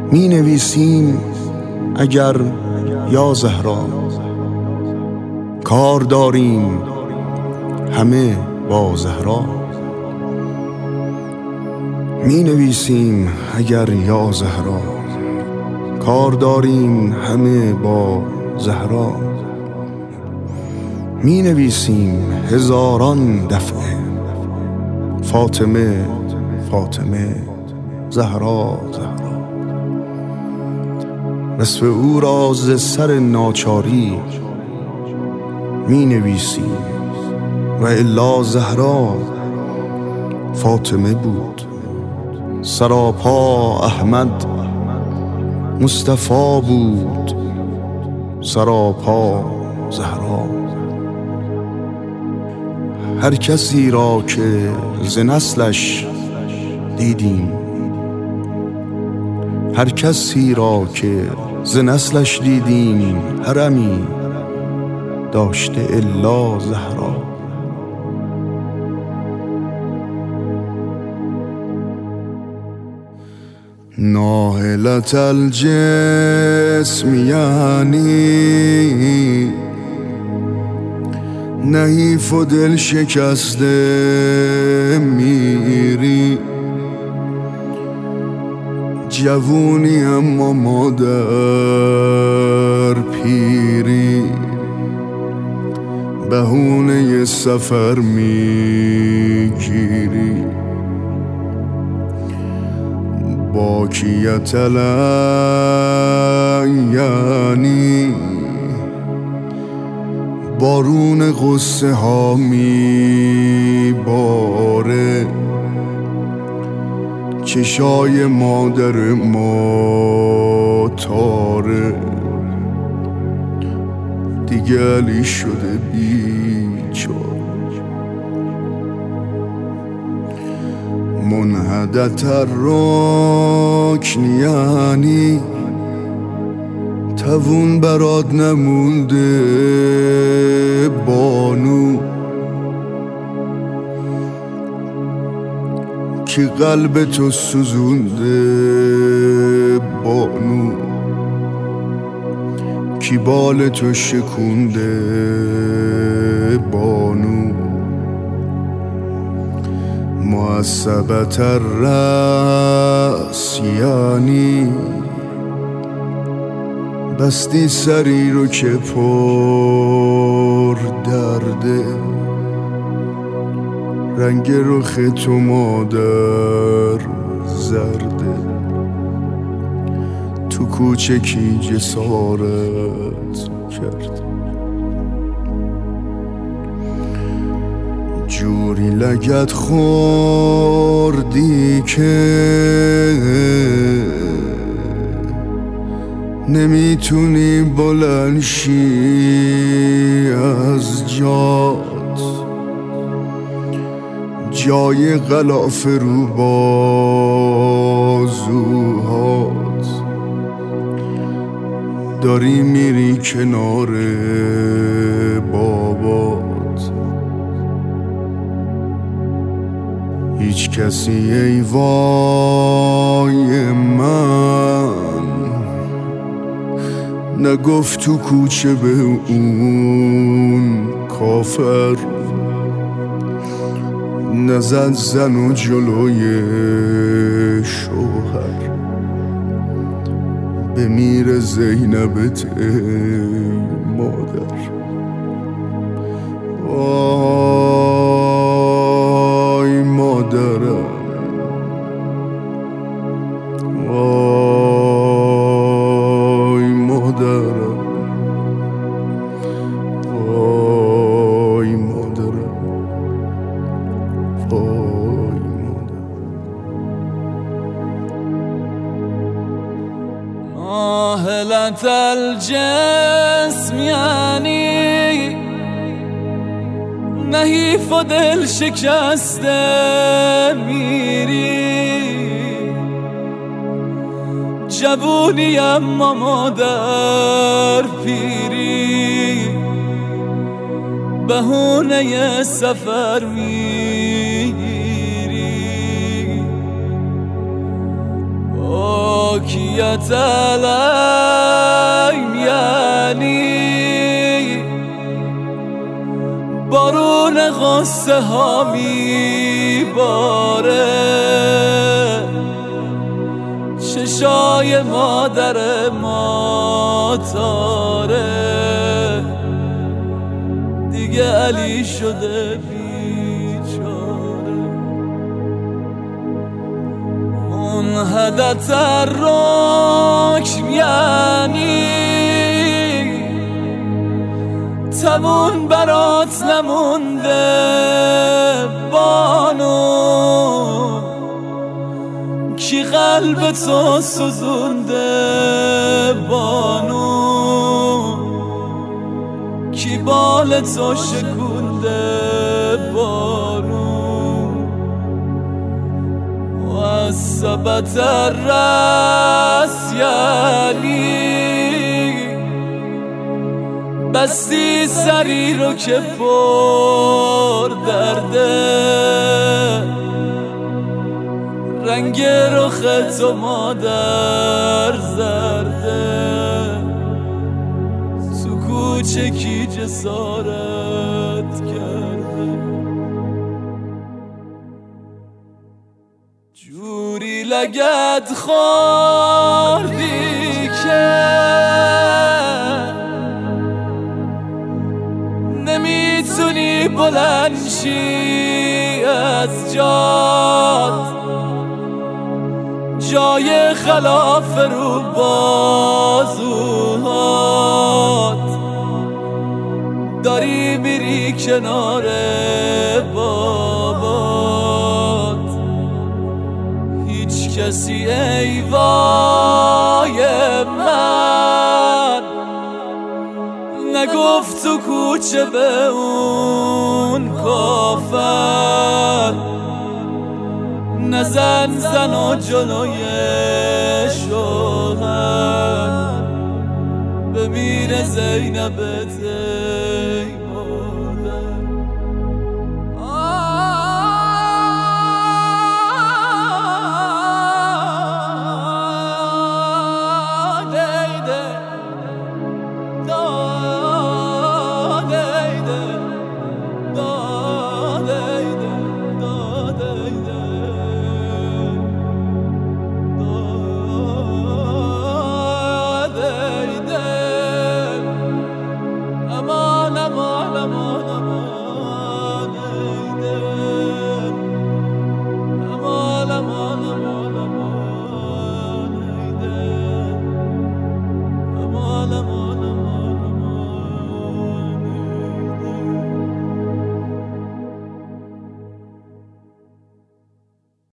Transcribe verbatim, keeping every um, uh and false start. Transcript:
می نویسیم اگر یا زهرا، کار داریم همه با زهرا. می نویسیم اگر یا زهرا، کار داریم همه با زهرا. می نویسیم هزاران دفعه فاطمه فاطمه زهرا زهرا. نصف او را ز سر ناچاری می نویسیم و الا زهرا فاطمه بود. سراپا احمد مصطفی بود، سراپا زهرا. هر کسی را که ز نسلش دیدیم، هر کسی را که ز نسلش دیدیم، حرمی داشته الا زهرا. ناهلت الجسم یعنی نحیف و دل شکسته میری. جوونی اما مادر پیری، بهونه سفر میگیری. باکیت یعنی بارون غصه ها میباره. چشای مادر ما تاره، دیگه علی شده بیچاره. منحدت الرکن یعنی توون برات نمونده بانو، که قلب تو سوزونده بانو، کی بال تو شکونده بانو. معصبت الرأس یعنی بستی سری رو که پر درده. رنگ رخ تو مادر زرده، تو کوچکی جسارت کرده. جوری لگت خوردی که نمیتونی بلند شی از جات. جای غلاف رو بازوهات، داری میری کنار بابات. هیچ کسی ای وای من نگفت تو کوچه به اون کافر. نزد زن و جلوی شوهر، بمیر زینبت ای مادر. وای مادرم، وای مادرم، وای مادرم، وای مادرم. ناهلت الجسم یعنی نحیف و دل شکسته میری. جوونی اما مادر پیری، بهونه سفر میگیری. پاکیت علیم یعنی بارون غصه ها میباره، چشای مادر ما تاره، دیگه علی شده بیچاره. منحدت الرکم یعنی تمون برات نمونده بانو، کی قلب تو سوزونده بانو، کی بال تو شکونده بانو. و از ثبت الرأس یعنی بستی سری رو که پر درده، رنگ رخ تو مادر زرده، تو کوچه کی جسارت کرده. جوری لگد خوردی که نمیتونی بلند شی از جات، جای خلاف رو بازوهات، داری میری کنار بابات. هیچ کسی ای وای من نگفت تو کوچه به اون کافر، نزن زن و جلوی شوهر، بمیره زینبت